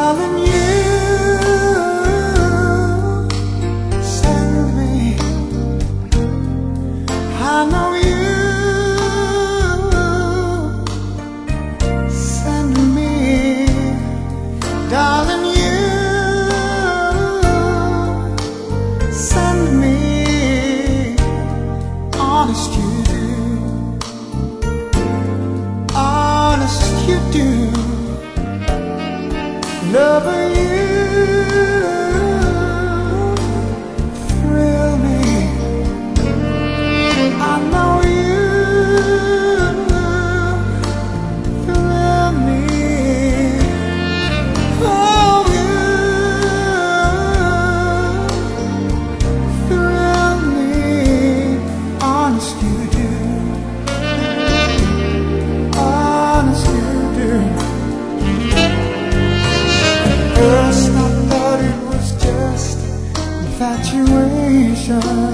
darling, you send me. I know you send me, darling, you send me. Honest you do, honest you do. Lover, you thrill me. I know you thrill me. Oh, you thrill me. Honest you do, honest you do. First I thought it was just infatuation,